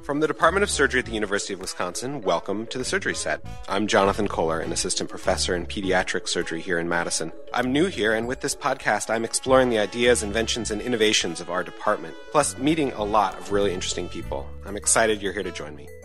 From the Department of Surgery at the University of Wisconsin, welcome to the Surgery Set. I'm Jonathan Kohler, an assistant professor in pediatric surgery here in Madison. I'm new here, and with this podcast, I'm exploring the ideas, inventions, and innovations of our department, plus meeting a lot of really interesting people. I'm excited you're here to join me.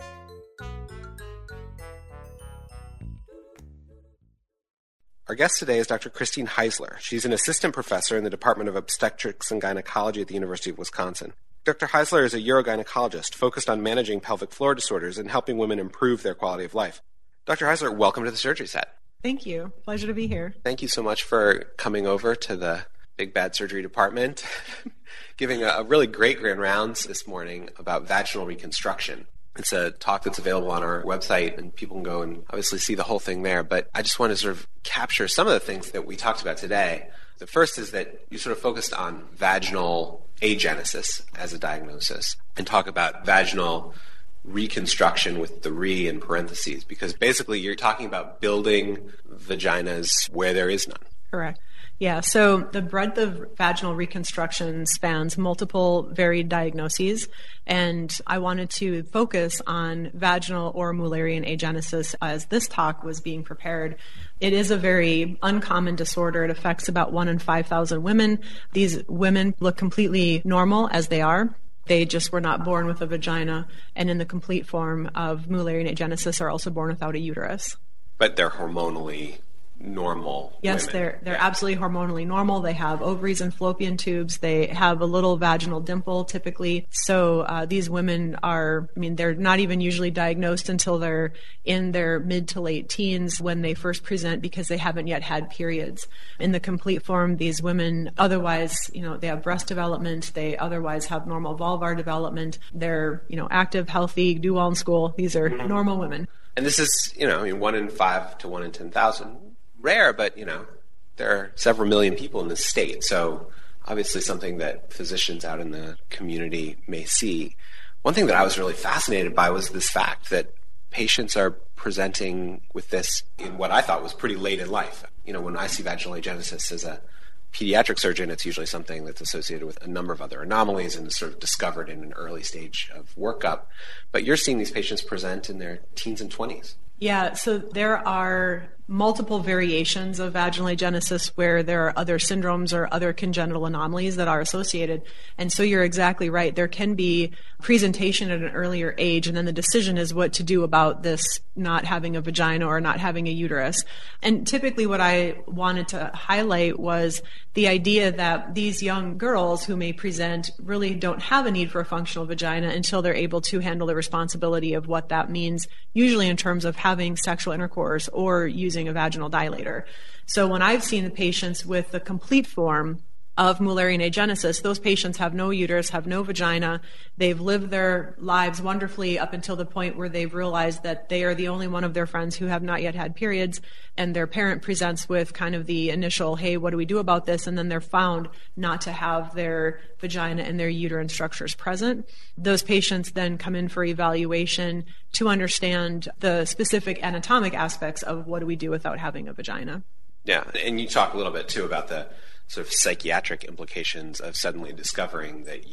Our guest today is Dr. Christine Heisler. She's an assistant professor in the Department of Obstetrics and Gynecology at the University of Wisconsin. Dr. Heisler is a urogynecologist focused on managing pelvic floor disorders and helping women improve their quality of life. Dr. Heisler, welcome to the Surgery Set. Thank you. Pleasure to be here. Thank you so much for coming over to the Big Bad Surgery Department, giving a really great grand rounds this morning about vaginal reconstruction. It's a talk that's available on our website, and people can go and obviously see the whole thing there. But I just want to sort of capture some of the things that we talked about today. The first is that you sort of focused on vaginal agenesis as a diagnosis and talk about vaginal reconstruction with the re in parentheses, because basically you're talking about building vaginas where there is none. Correct. Yeah, so the breadth of vaginal reconstruction spans multiple varied diagnoses, and I wanted to focus on vaginal or Mullerian agenesis as this talk was being prepared. It is a very uncommon disorder. It affects about 1 in 5,000 women. These women look completely normal as they are. They just were not born with a vagina, and in the complete form of Mullerian agenesis are also born without a uterus. But they're hormonally normal. Yes, women. they're absolutely hormonally normal. They have ovaries and fallopian tubes. They have a little vaginal dimple typically. So these women they're not even usually diagnosed until they're in their mid to late teens when they first present, because they haven't yet had periods. In the complete form, these women otherwise, they have breast development. They otherwise have normal vulvar development. They're, active, healthy, do well in school. These are normal women. And this is, 1 in 5 to 1 in 10,000. Rare, but, there are several million people in this state. So obviously something that physicians out in the community may see. One thing that I was really fascinated by was this fact that patients are presenting with this in what I thought was pretty late in life. When I see vaginal agenesis as a pediatric surgeon, it's usually something that's associated with a number of other anomalies and is sort of discovered in an early stage of workup. But you're seeing these patients present in their teens and 20s. Yeah, so there are multiple variations of vaginal agenesis where there are other syndromes or other congenital anomalies that are associated. And so you're exactly right. There can be presentation at an earlier age, and then the decision is what to do about this not having a vagina or not having a uterus. And typically what I wanted to highlight was the idea that these young girls who may present really don't have a need for a functional vagina until they're able to handle the responsibility of what that means, usually in terms of having sexual intercourse or using a vaginal dilator. So when I've seen the patients with the complete form of Mullerian agenesis, those patients have no uterus, have no vagina. They've lived their lives wonderfully up until the point where they've realized that they are the only one of their friends who have not yet had periods, and their parent presents with kind of the initial, hey, what do we do about this? And then they're found not to have their vagina and their uterine structures present. Those patients then come in for evaluation to understand the specific anatomic aspects of what do we do without having a vagina. Yeah, and you talk a little bit too about the sort of psychiatric implications of suddenly discovering that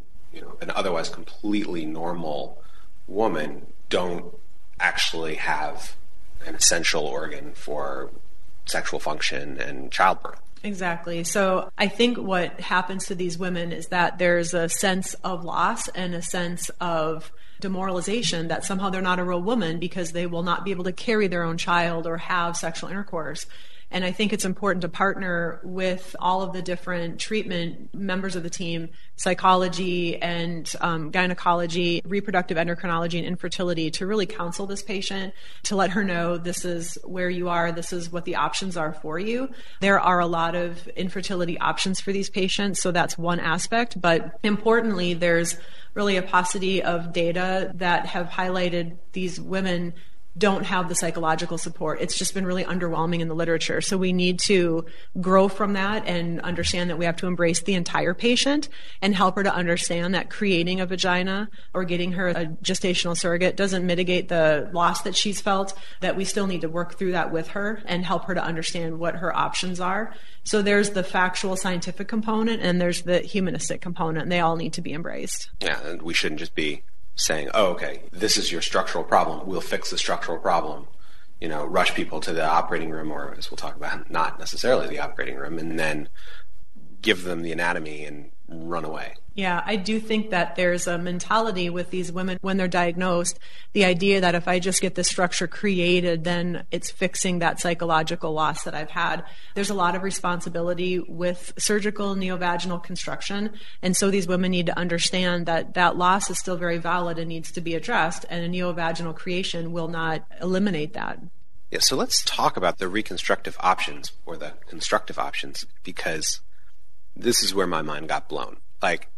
an otherwise completely normal woman don't actually have an essential organ for sexual function and childbirth. Exactly. So I think what happens to these women is that there's a sense of loss and a sense of demoralization that somehow they're not a real woman because they will not be able to carry their own child or have sexual intercourse. And I think it's important to partner with all of the different treatment members of the team, psychology and gynecology, reproductive endocrinology, and infertility, to really counsel this patient, to let her know this is where you are, this is what the options are for you. There are a lot of infertility options for these patients, so that's one aspect. But importantly, there's really a paucity of data that have highlighted these women don't have the psychological support. It's just been really underwhelming in the literature. So we need to grow from that and understand that we have to embrace the entire patient and help her to understand that creating a vagina or getting her a gestational surrogate doesn't mitigate the loss that she's felt, that we still need to work through that with her and help her to understand what her options are. So there's the factual scientific component and there's the humanistic component, and they all need to be embraced. Yeah, and we shouldn't just be saying, oh, okay, this is your structural problem. We'll fix the structural problem. Rush people to the operating room, or as we'll talk about, not necessarily the operating room, and then give them the anatomy and run away. Yeah, I do think that there's a mentality with these women when they're diagnosed, the idea that if I just get the structure created, then it's fixing that psychological loss that I've had. There's a lot of responsibility with surgical neovaginal construction, and so these women need to understand that that loss is still very valid and needs to be addressed, and a neovaginal creation will not eliminate that. Yeah, so let's talk about the reconstructive options or the constructive options, because this is where my mind got blown. Like,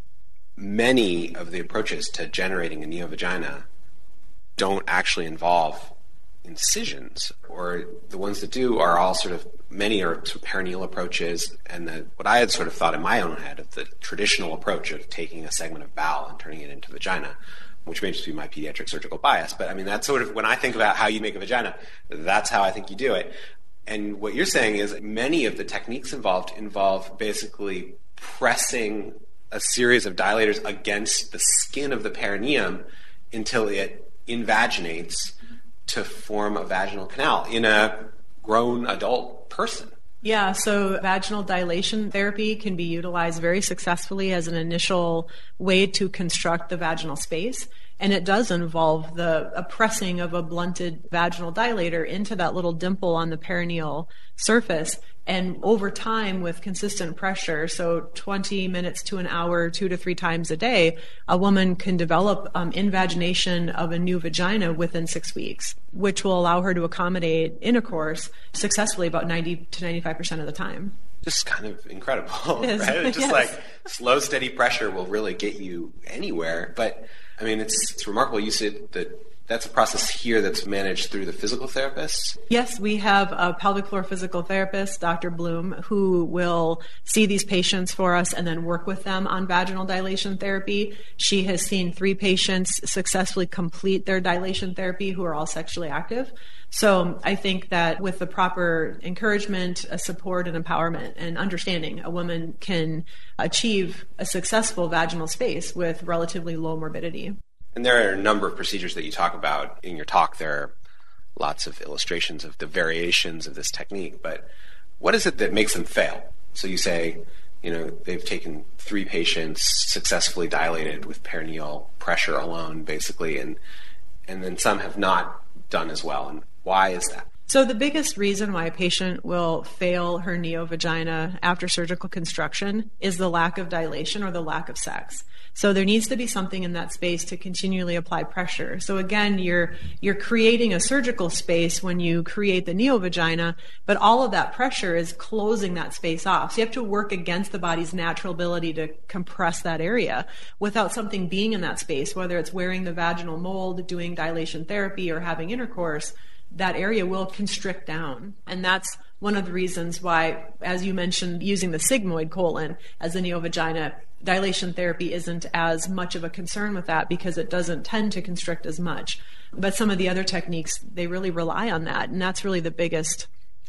many of the approaches to generating a neovagina don't actually involve incisions, or the ones that do are all many are perineal approaches, and what I had sort of thought in my own head of the traditional approach of taking a segment of bowel and turning it into vagina, which may just be my pediatric surgical bias, but I mean, that's sort of, when I think about how you make a vagina, that's how I think you do it. And what you're saying is many of the techniques involve basically pressing a series of dilators against the skin of the perineum until it invaginates to form a vaginal canal in a grown adult person. Yeah, so vaginal dilation therapy can be utilized very successfully as an initial way to construct the vaginal space. And it does involve a pressing of a blunted vaginal dilator into that little dimple on the perineal surface. And over time, with consistent pressure, so 20 minutes to an hour, 2 to 3 times a day, a woman can develop invagination of a new vagina within 6 weeks, which will allow her to accommodate intercourse successfully about 90 to 95% of the time. Just kind of incredible, right? It's just yes. Like slow, steady pressure will really get you anywhere. But I mean, it's remarkable. You said that that's a process here that's managed through the physical therapists? Yes, we have a pelvic floor physical therapist, Dr. Bloom, who will see these patients for us and then work with them on vaginal dilation therapy. She has seen 3 patients successfully complete their dilation therapy who are all sexually active. So I think that with the proper encouragement, support, and empowerment and understanding, a woman can achieve a successful vaginal space with relatively low morbidity. And there are a number of procedures that you talk about in your talk. There are lots of illustrations of the variations of this technique, but what is it that makes them fail? So you say, they've taken 3 patients, successfully dilated with perineal pressure alone, basically, and then some have not done as well. And why is that? So the biggest reason why a patient will fail her neovagina after surgical construction is the lack of dilation or the lack of sex. So there needs to be something in that space to continually apply pressure. So again, you're creating a surgical space when you create the neovagina, but all of that pressure is closing that space off. So you have to work against the body's natural ability to compress that area without something being in that space, whether it's wearing the vaginal mold, doing dilation therapy, or having intercourse. That area will constrict down. And that's one of the reasons why, as you mentioned, using the sigmoid colon as a neovagina, dilation therapy isn't as much of a concern with that because it doesn't tend to constrict as much. But some of the other techniques, they really rely on that. And that's really the biggest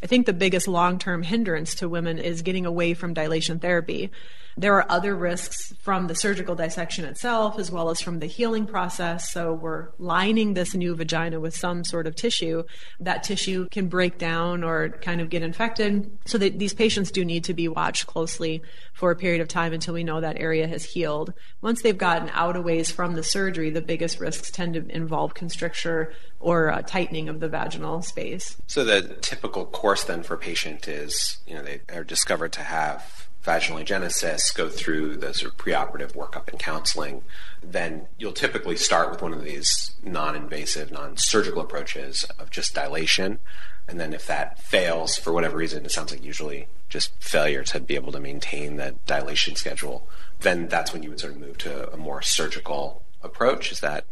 long-term hindrance to women is getting away from dilation therapy. There are other risks from the surgical dissection itself as well as from the healing process. So we're lining this new vagina with some sort of tissue. That tissue can break down or kind of get infected. So that these patients do need to be watched closely for a period of time until we know that area has healed. Once they've gotten out a ways from the surgery, the biggest risks tend to involve constricture or tightening of the vaginal space. So the typical course then for a patient is, they are discovered to have vaginal agenesis, go through the sort of preoperative workup and counseling. Then you'll typically start with one of these non-invasive, non-surgical approaches of just dilation. And then if that fails for whatever reason, it sounds like usually just failure to be able to maintain the dilation schedule, then that's when you would sort of move to a more surgical approach. Is that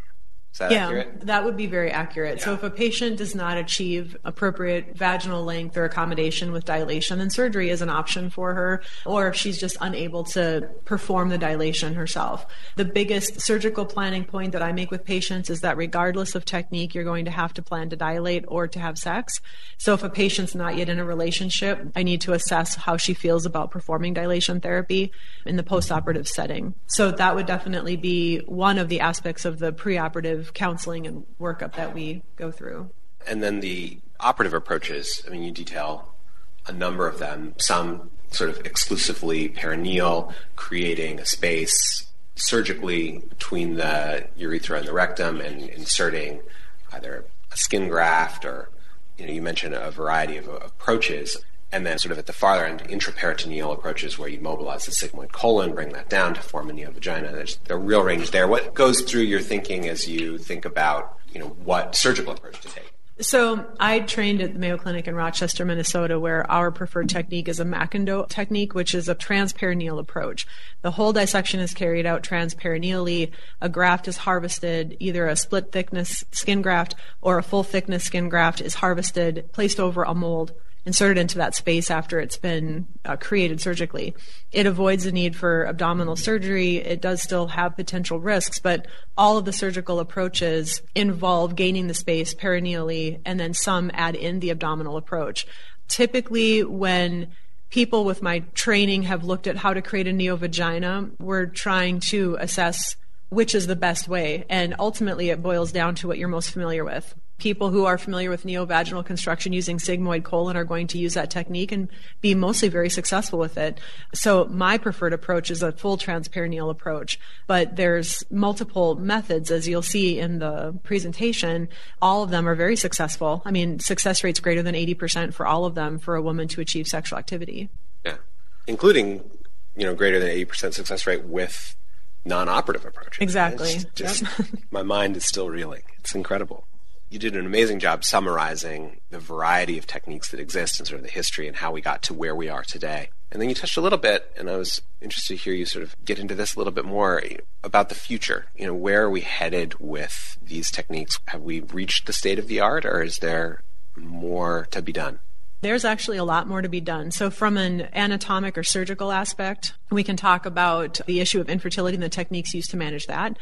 Is that accurate? That would be very accurate. Yeah. So if a patient does not achieve appropriate vaginal length or accommodation with dilation, then surgery is an option for her, or if she's just unable to perform the dilation herself. The biggest surgical planning point that I make with patients is that regardless of technique, you're going to have to plan to dilate or to have sex. So if a patient's not yet in a relationship, I need to assess how she feels about performing dilation therapy in the postoperative setting. So that would definitely be one of the aspects of the preoperative counseling and workup that we go through. And then the operative approaches, I mean, you detail a number of them, some sort of exclusively perineal, creating a space surgically between the urethra and the rectum and inserting either a skin graft or, you mentioned a variety of approaches. And then sort of at the farther end, intraperitoneal approaches where you mobilize the sigmoid colon, bring that down to form a neovagina. There's a real range there. What goes through your thinking as you think about, what surgical approach to take? So I trained at the Mayo Clinic in Rochester, Minnesota, where our preferred technique is a McIndoe technique, which is a transperineal approach. The whole dissection is carried out transperineally. A graft is harvested, either a split thickness skin graft or a full thickness skin graft is harvested, placed over a mold, inserted into that space after it's been created surgically. It avoids the need for abdominal surgery. It does still have potential risks, but all of the surgical approaches involve gaining the space perineally, and then some add in the abdominal approach. Typically, when people with my training have looked at how to create a neovagina, we're trying to assess which is the best way, and ultimately it boils down to what you're most familiar with. People who are familiar with neovaginal construction using sigmoid colon are going to use that technique and be mostly very successful with it. So my preferred approach is a full transperineal approach, but there's multiple methods, as you'll see in the presentation. All of them are very successful. I mean, success rate's greater than 80% for all of them for a woman to achieve sexual activity. Yeah, including, greater than 80% success rate with non-operative approaches. Exactly. My mind is still reeling. It's incredible. You did an amazing job summarizing the variety of techniques that exist and sort of the history and how we got to where we are today. And then you touched a little bit, and I was interested to hear you sort of get into this a little bit more about the future. Where are we headed with these techniques? Have we reached the state of the art, or is there more to be done? There's actually a lot more to be done. So from an anatomic or surgical aspect, we can talk about the issue of infertility and the techniques used to manage that.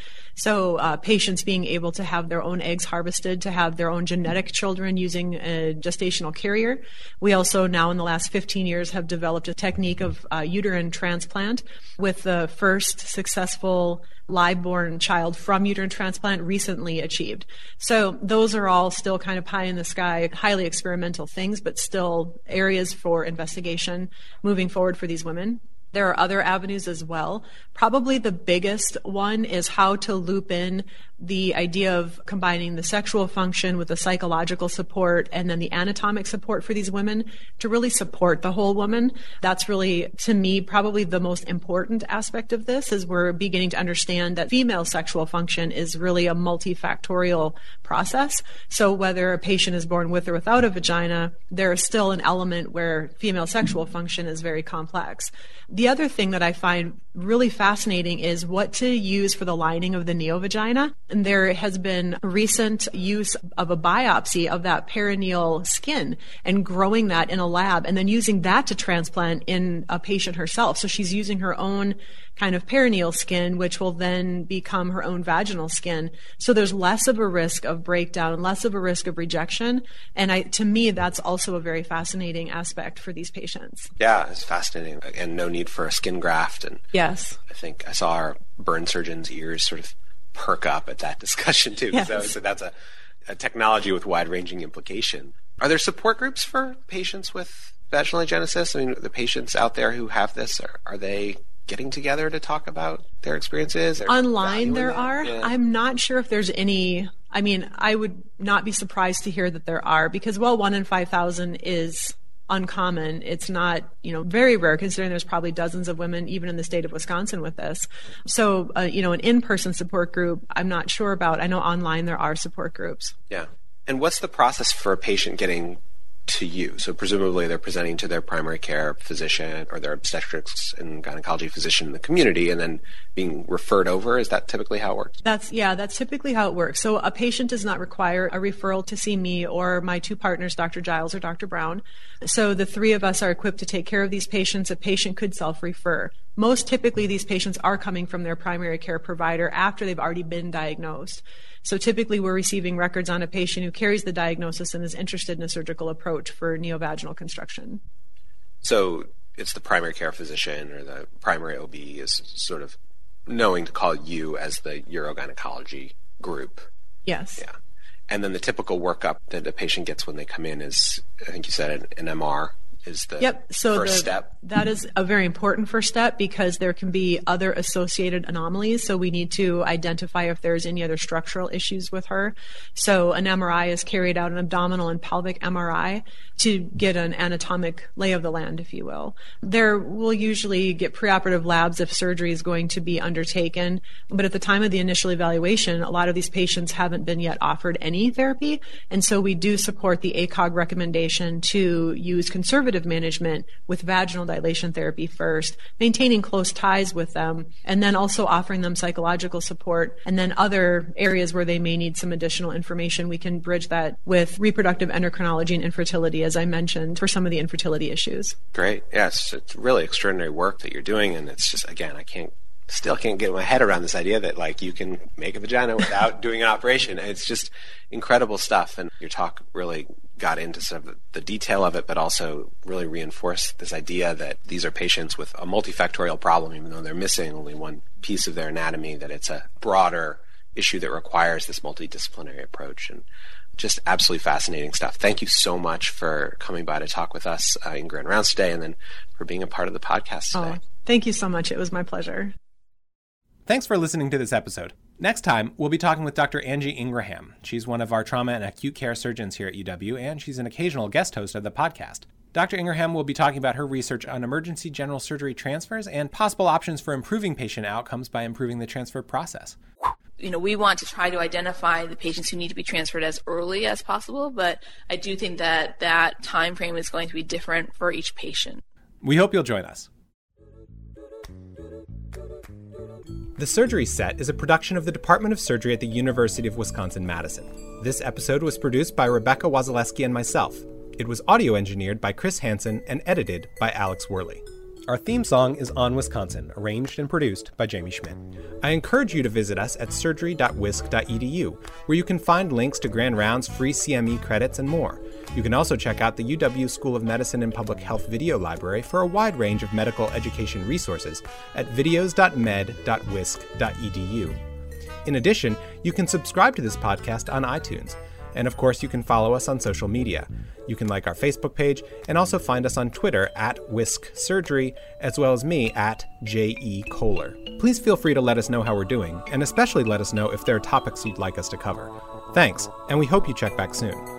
So patients being able to have their own eggs harvested, to have their own genetic children using a gestational carrier. We also now in the last 15 years have developed a technique of uterine transplant, with the first successful live-born child from uterine transplant recently achieved. So those are all still kind of pie in the sky, highly experimental things, but still areas for investigation moving forward for these women. There are other avenues as well. Probably the biggest one is how to loop in the idea of combining the sexual function with the psychological support and then the anatomic support for these women to really support the whole woman. That's really, to me, probably the most important aspect of this, is we're beginning to understand that female sexual function is really a multifactorial process. So whether a patient is born with or without a vagina, there is still an element where female sexual function is very complex. The other thing that I find really fascinating is what to use for the lining of the neovagina. And there has been recent use of a biopsy of that perineal skin and growing that in a lab and then using that to transplant in a patient herself. So she's using her own kind of perineal skin, which will then become her own vaginal skin. So there's less of a risk of breakdown, less of a risk of rejection. And to me, that's also a very fascinating aspect for these patients. Yeah, it's fascinating. And no need for a skin graft. And yes, I think I saw our burn surgeon's ears sort of perk up at that discussion too. Yes. So that's a technology with wide-ranging implication. Are there support groups for patients with vaginal agenesis? I mean, the patients out there who have this, are they getting together to talk about their experiences? Online there are. Yeah. I'm not sure if there's any. I mean, I would not be surprised to hear that there are, because 1 in 5,000 is uncommon. It's not, very rare, considering there's probably dozens of women even in the state of Wisconsin with this. So, an in-person support group, I'm not sure about. I know online there are support groups. Yeah. And what's the process for a patient getting to you. So presumably they're presenting to their primary care physician or their obstetrics and gynecology physician in the community and then being referred over. Is that typically how it works? That's typically how it works. So a patient does not require a referral to see me or my two partners, Dr. Giles or Dr. Brown. So the three of us are equipped to take care of these patients. A patient could self-refer. Most typically, these patients are coming from their primary care provider after they've already been diagnosed. So typically, we're receiving records on a patient who carries the diagnosis and is interested in a surgical approach for neovaginal construction. So it's the primary care physician or the primary OB is sort of knowing to call you as the urogynecology group. Yes. Yeah. And then the typical workup that a patient gets when they come in is, I think you said an MR is the first step. That is a very important first step because there can be other associated anomalies. So we need to identify if there's any other structural issues with her. So an MRI is carried out, an abdominal and pelvic MRI, to get an anatomic lay of the land, if you will. There will usually get preoperative labs if surgery is going to be undertaken. But at the time of the initial evaluation, a lot of these patients haven't been yet offered any therapy. And so we do support the ACOG recommendation to use conservative management with vaginal dilation therapy first, maintaining close ties with them, and then also offering them psychological support. And then other areas where they may need some additional information, we can bridge that with reproductive endocrinology and infertility, as I mentioned, for some of the infertility issues. Great. Yes, it's really extraordinary work that you're doing. And it's just, again, still can't get my head around this idea that like you can make a vagina without doing an operation. It's just incredible stuff. And your talk really got into sort of the detail of it, but also really reinforced this idea that these are patients with a multifactorial problem, even though they're missing only one piece of their anatomy, that it's a broader issue that requires this multidisciplinary approach. And just absolutely fascinating stuff. Thank you so much for coming by to talk with us in Grand Rounds today, and then for being a part of the podcast today. Thank you so much. It was my pleasure. Thanks for listening to this episode. Next time, we'll be talking with Dr. Angie Ingraham. She's one of our trauma and acute care surgeons here at UW, and she's an occasional guest host of the podcast. Dr. Ingraham will be talking about her research on emergency general surgery transfers and possible options for improving patient outcomes by improving the transfer process. We want to try to identify the patients who need to be transferred as early as possible, but I do think that that time frame is going to be different for each patient. We hope you'll join us. The Surgery Set is a production of the Department of Surgery at the University of Wisconsin-Madison. This episode was produced by Rebecca Wazaleski and myself. It was audio engineered by Chris Hansen and edited by Alex Worley. Our theme song is On Wisconsin, arranged and produced by Jamie Schmidt. I encourage you to visit us at surgery.wisc.edu, where you can find links to Grand Rounds, free CME credits, and more. You can also check out the UW School of Medicine and Public Health video library for a wide range of medical education resources at videos.med.wisc.edu. In addition, you can subscribe to this podcast on iTunes. And of course, you can follow us on social media. You can like our Facebook page and also find us on Twitter at Whisk Surgery, as well as me at J.E. Kohler. Please feel free to let us know how we're doing, and especially let us know if there are topics you'd like us to cover. Thanks, and we hope you check back soon.